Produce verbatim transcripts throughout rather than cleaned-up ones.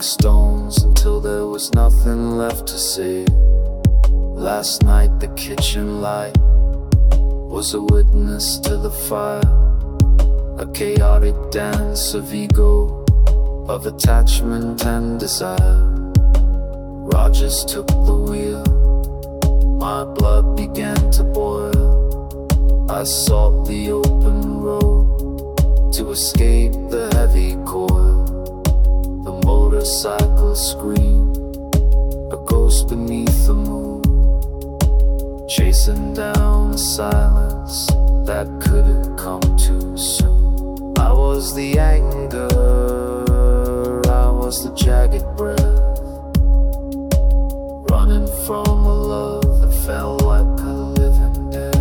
like stones until there was nothing left to say. Last night the kitchen light was a witness to the fire, a chaotic dance of ego, of attachment and desire. Rogers took the wheel, my blood began to boil. I sought the open road to escape the heavy coil. The motorcycle screamed, a ghost beneath the moon, chasing down a silence that couldn't come too soon. I was the anger, I was the jagged breath, running from a love that felt like a living death.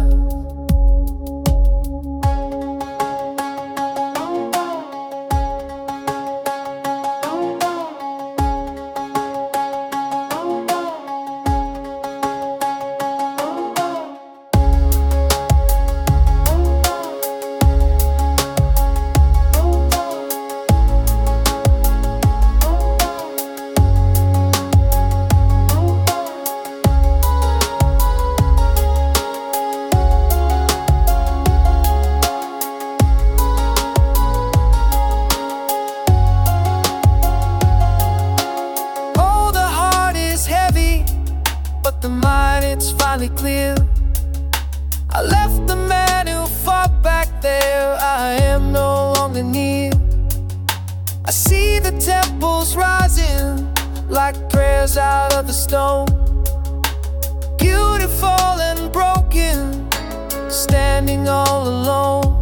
The mind, it's finally clear. I left the man who fought back there. I am no longer near. I see the temples rising like prayers out of the stone, beautiful and broken, standing all alone.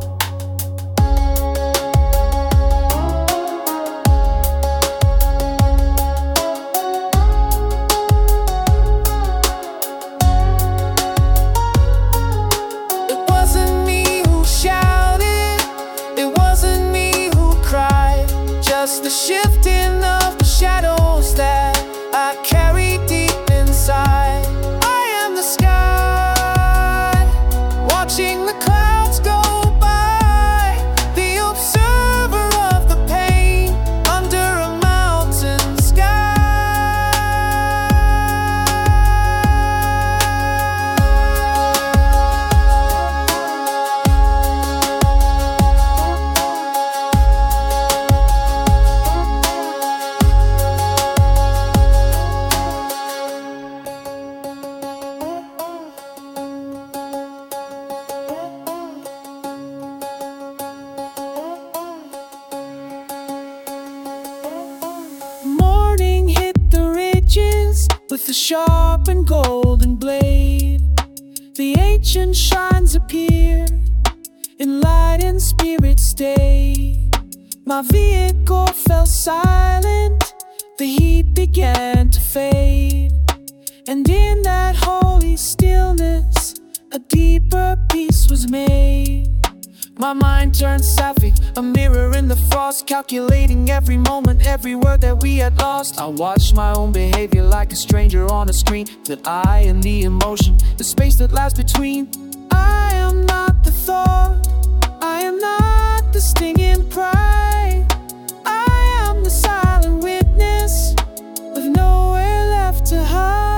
The shifting of the shadows that I carry deep inside. I am the sky, watching the clouds go by, the observer of the pain under a mountain sky. With a sharp and golden blade, the ancient shrines appear in light and spirit stay. My vehicle fell silent, the heat began to fade, and in that holy stillness a deeper peace was made. My mind turned sapphic, a mirror in the frost, calculating every moment, every word that we had lost. I watched my own behavior like a stranger on a screen, that I am the emotion, the space that lies between. I am not the thought, I am not the stinging pride. I am the silent witness, with nowhere left to hide.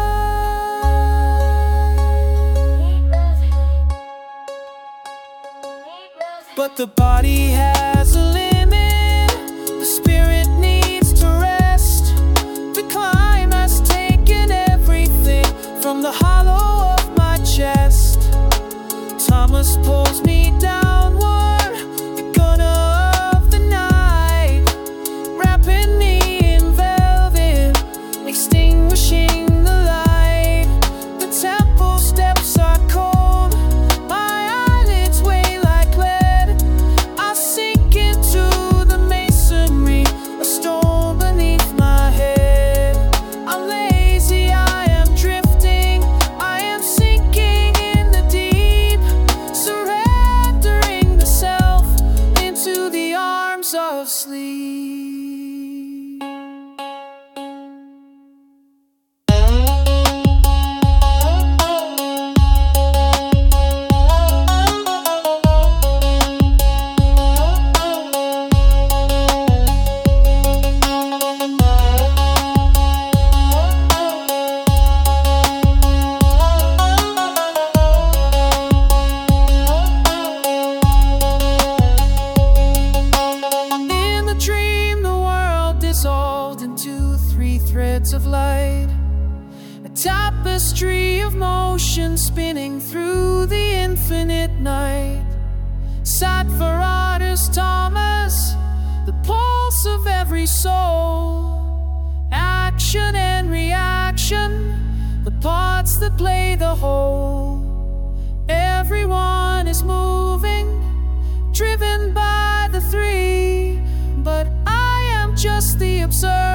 But the body has a limit, the spirit needs to rest. The climb has taken everything from the hollow of my chest. Thomas pulls me downward, the gunner of the night, wrapping me in velvet, extinguishing the light. The temple steps are cold, my eyelids weigh like lead. I see threads of light, a tapestry of motion spinning through the infinite night. Sattva artist Thomas, the pulse of every soul, action and reaction, the parts that play the whole. Everyone is moving, driven by the three, but I am just the observer,